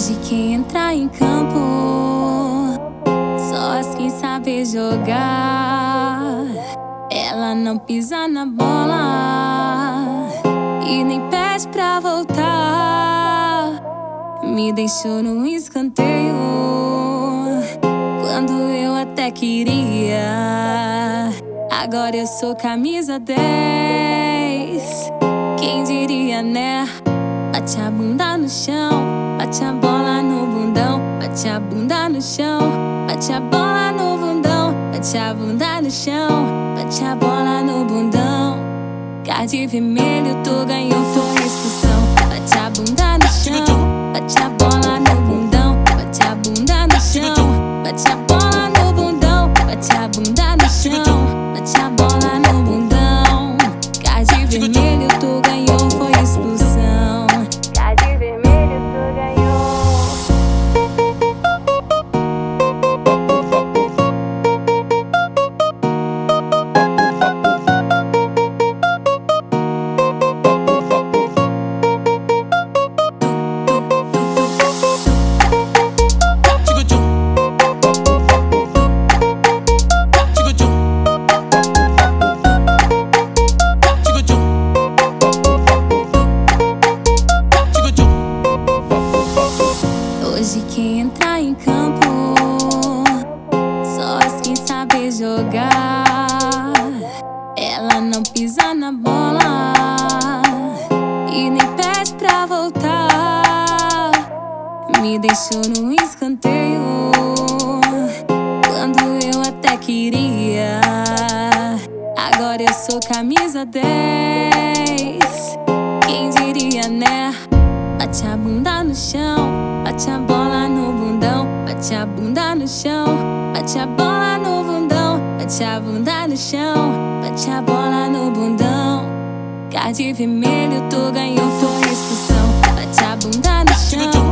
Hoje quem entrar em campo, só as quem sabe jogar. Ela não pisa na bola e nem pede pra voltar. Me deixou no escanteio quando eu até queria. Agora eu sou camisa 10. Quem diria, né? Bate a bunda no chão, bate a bola no bundão. Bate a bunda no chão, bate a bola no bundão. Bate a bunda no chão, bate a bola no bundão. Card vermelho, tu ganhou, foi expulsão. Bate a bunda no chão, bate a bola no bundão. Bate a bunda no chão, bate a bola no bundão. Bate a bunda no chão, bate a bola no bundão. Card vermelho, tu ganhou, foi expulsão. Card vermelho, tu ganhou. Hoje quem entrar em campo, só as quem sabe jogar. Ela não pisa na bola e nem pede pra voltar. Me deixou no escanteio quando eu até queria. Agora eu sou camisa 10. Quem diria, né? Bate a bunda no chão, bate a bola no bundão. Bate a bunda no chão, bate a bola no bundão. Bate a bunda no chão, bate a bola no bundão. Card vermelho, tu ganhou, foi expulsão. Bate a bunda no chão,